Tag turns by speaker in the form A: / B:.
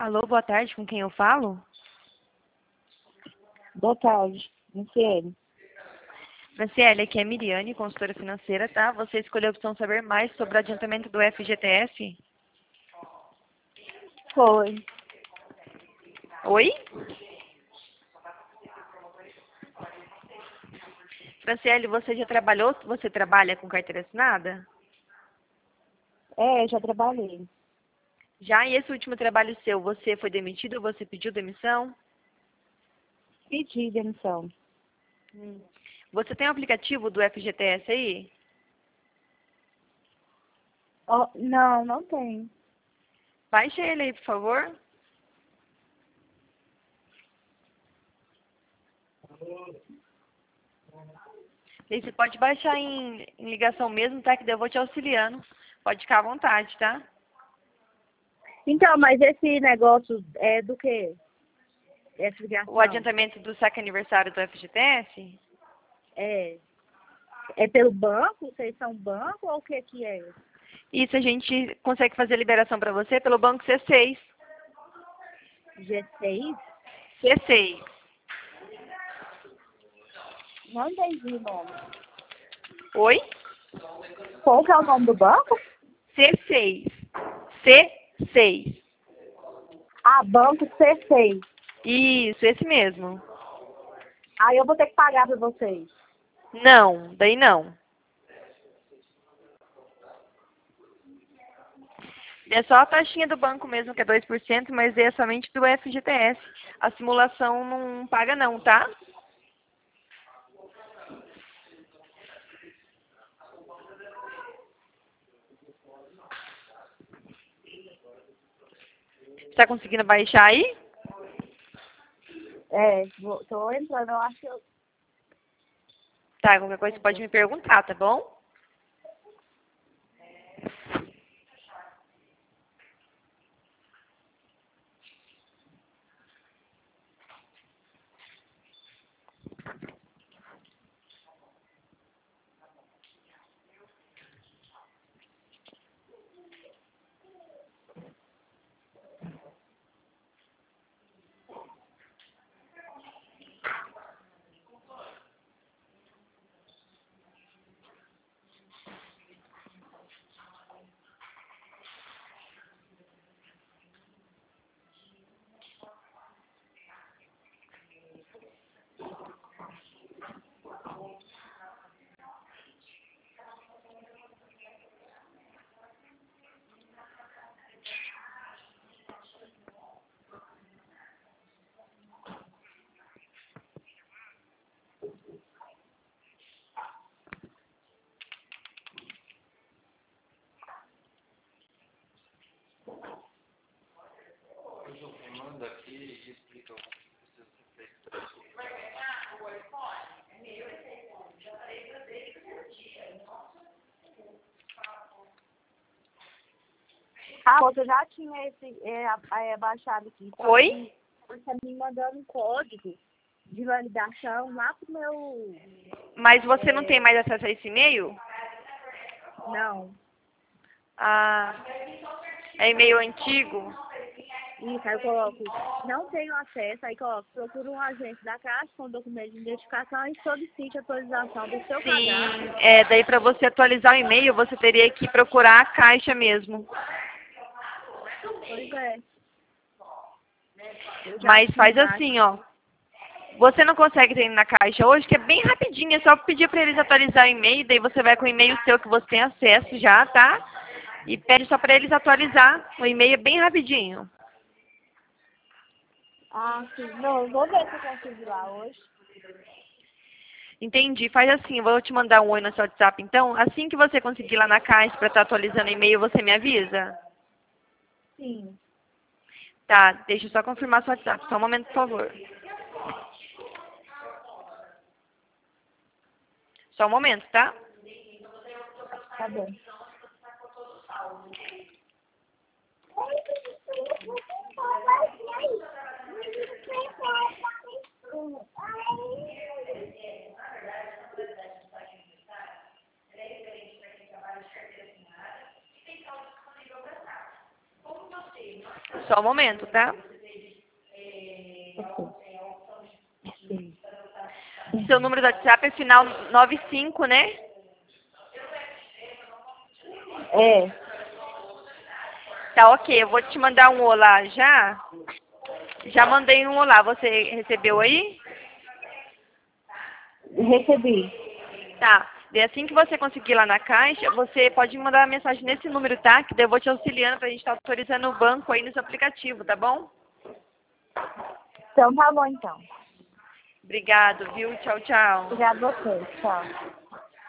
A: Alô, boa tarde, com quem eu falo?
B: Boa tarde, Franciele.
A: Franciele, aqui é Miriane, consultora financeira, tá? Você escolheu a opção saber mais sobre o adiantamento do FGTS?
B: Foi.
A: Oi? Franciele, você já trabalhou? Você trabalha com carteira assinada?
B: Já trabalhei.
A: Já, e esse último trabalho seu, você foi demitido ou você pediu demissão?
B: Pedi demissão.
A: Você tem o aplicativo do FGTS aí?
B: Oh, não tem.
A: Baixa ele aí, por favor. E aí você pode baixar em ligação mesmo, tá? Que daí eu vou te auxiliando. Pode ficar à vontade, tá?
B: Então, mas esse negócio é do quê? Essa ligação?
A: O adiantamento do saque aniversário do FGTS?
B: É pelo banco? Vocês são banco ou o que é?
A: Isso a gente consegue fazer a liberação para você pelo banco C6.
B: G6?
A: C6.
B: Não entendi o nome.
A: Oi?
B: Qual que é o nome do banco?
A: C6. C6.
B: Ah, banco C6.
A: Isso, esse mesmo.
B: Aí eu vou ter que pagar para vocês.
A: Não, daí não. É só a taxinha do banco mesmo, que é 2%, mas é somente do FGTS. A simulação não paga não, tá? Tá conseguindo baixar aí?
B: Tô entrando, eu acho que
A: Tá, qualquer coisa você pode me perguntar, tá bom?
B: a outra já tinha esse baixado aqui.
A: Oi?
B: Você tá me mandando um código de validação lá pro meu...
A: Mas você não tem mais acesso a esse e-mail?
B: Não.
A: Ah, é e-mail antigo?
B: Isso, aí eu coloco, não tenho acesso, aí coloco, procura um agente da Caixa com documento de identificação e solicite a atualização do seu cadastro.
A: Sim, daí para você atualizar o e-mail, você teria que procurar a Caixa mesmo.
B: Pois é. Eu já
A: Mas
B: tinha
A: faz
B: baixo.
A: assim, ó. Você não consegue ter na Caixa hoje, que é bem rapidinho, é só pedir para eles atualizar o e-mail, daí você vai com o e-mail seu que você tem acesso já, tá? E pede só para eles atualizar. O e-mail é bem rapidinho.
B: Ah, sim. Não, eu vou ver se eu consigo ir lá hoje.
A: Entendi. Faz assim, eu vou te mandar um oi no seu WhatsApp, então. Assim que você conseguir lá na Caixa para estar atualizando o e-mail, você me avisa?
B: Sim.
A: Tá, deixa eu só confirmar seu WhatsApp. Só um momento, por favor. Só um momento, tá?
B: Tá bom.
A: Só um momento, tá?
B: Sim.
A: Seu número do WhatsApp é final 95, né?
B: É,
A: Tá, ok. Eu vou te mandar um olá já. Já mandei um olá. Você recebeu aí?
B: recebi.
A: Tá. E assim que você conseguir lá na caixa, você pode me mandar uma mensagem nesse número, tá? Que daí eu vou te auxiliando pra gente estar autorizando o banco aí nesse aplicativo, tá bom?
B: Então tá bom, então.
A: Obrigado, viu? Tchau, tchau.
B: Obrigada a você. Tchau.